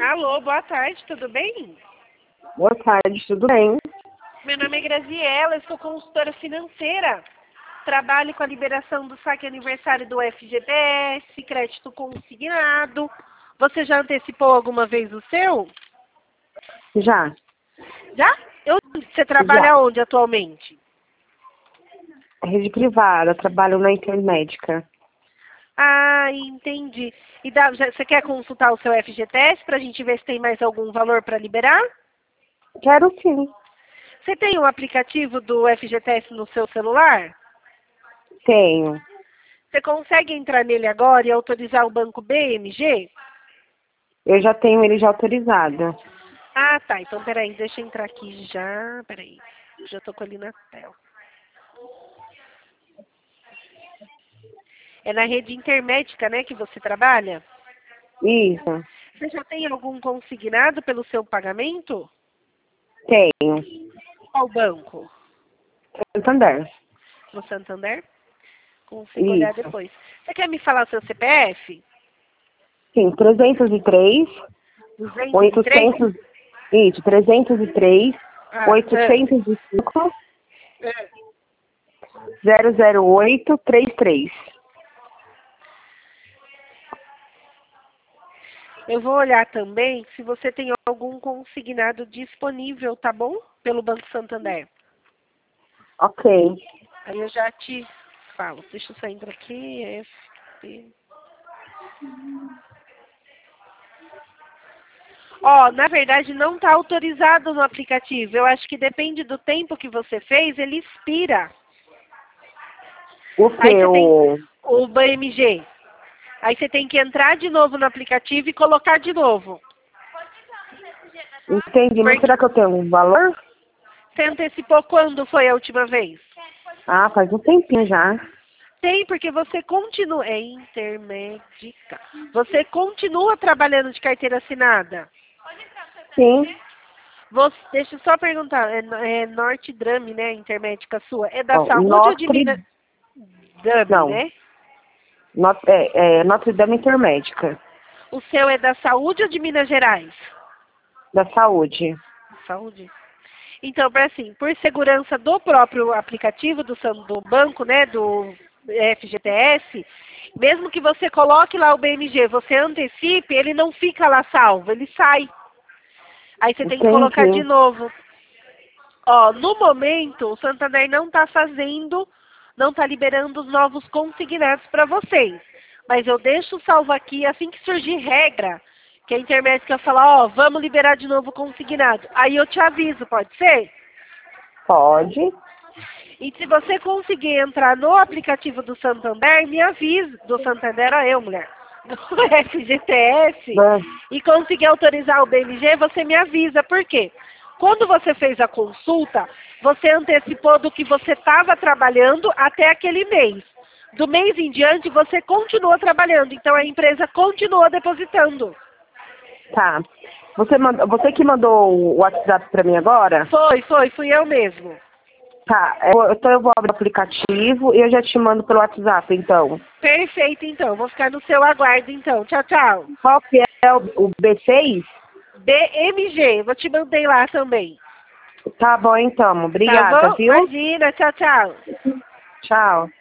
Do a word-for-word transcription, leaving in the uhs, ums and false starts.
Alô, boa tarde, tudo bem? Boa tarde, tudo bem? Meu nome é Graziela, eu sou consultora financeira. Trabalho com a liberação do saque aniversário do F G T S, crédito consignado. Você já antecipou alguma vez o seu? Já. Já? Eu, você trabalha Já. onde atualmente? Rede privada, trabalho na Intermédica. Ah, entendi. E dá, já- você quer consultar o seu F G T S para a gente ver se tem mais algum valor para liberar? Quero sim. Você tem um aplicativo do F G T S no seu celular? Tenho. Você consegue entrar nele agora e autorizar o banco B M G? Eu já tenho ele já autorizado. Ah, tá. Então, peraí, deixa eu entrar aqui já. Peraí. Já tô com ele na tela. É na rede intermédica, né, que você trabalha? Isso. Você já tem algum consignado pelo seu pagamento? Tenho. Qual banco? Santander. No Santander? Consigo olhar Isso. depois. Você quer me falar seu C P F? Sim, trezentos e três, duzentos e três? oitocentos. Isso, trezentos e três, Ah, oitocentos e cinco, é. É. zero zero oito, trinta e três. Eu vou olhar também se você tem algum consignado disponível, tá bom? Pelo Banco Santander. Ok. Aí eu já te falo. Deixa eu só entrar aqui. F P. Ó, na verdade não está autorizado no aplicativo. Eu acho que depende do tempo que você fez, ele expira. O Aí que? você tem O... o B M G. Aí você tem que entrar de novo no aplicativo e colocar de novo. Entendi, mas Porque será que eu tenho um valor? você antecipou quando foi a última vez? Ah, faz um tempinho já. Tem, porque você continua. É intermédica. Você continua trabalhando de carteira assinada. Sim. Você, deixa eu só perguntar. É, é Norte Drame, né? Intermédica sua. É da Ó, saúde ou de Minas? Notre... Drame, Não. né? Not... É, é Notre Dame Intermédica. O seu é da saúde ou de Minas Gerais? Da saúde. Saúde. Então, para assim, por segurança do próprio aplicativo do, sam- do banco, né, do F G T S, mesmo que você coloque lá o B M G, você antecipe, ele não fica lá salvo, ele sai. Aí você tem que colocar de Entendi. novo. Ó, no momento, o Santander não está fazendo, não está liberando os novos consignados para vocês. Mas eu deixo salvo aqui, assim que surgir regra, que a Intermédica falar, ó, vamos liberar de novo o consignado. Aí eu te aviso, pode ser? Pode. E se você conseguir entrar no aplicativo do Santander, me avisa, do Santander, ó eu, mulher, do F G T S, Né? e conseguir autorizar o B M G, você me avisa. Por quê? Quando você fez a consulta, você antecipou do que você estava trabalhando até aquele mês. Do mês em diante, você continua trabalhando, então a empresa continua depositando. Tá. Você, manda... Você que mandou o WhatsApp pra mim agora? Foi, foi, fui eu mesmo. Tá. Eu- Então eu vou abrir o aplicativo e eu já te mando pelo WhatsApp, então. Perfeito, então. Vou ficar no seu aguardo, então. Tchau, tchau. Qual que é o, o B seis? B M G, vou te mandei lá também. Tá bom, então. Tá Obrigada, bom? viu? Imagina, tchau, tchau. Tchau.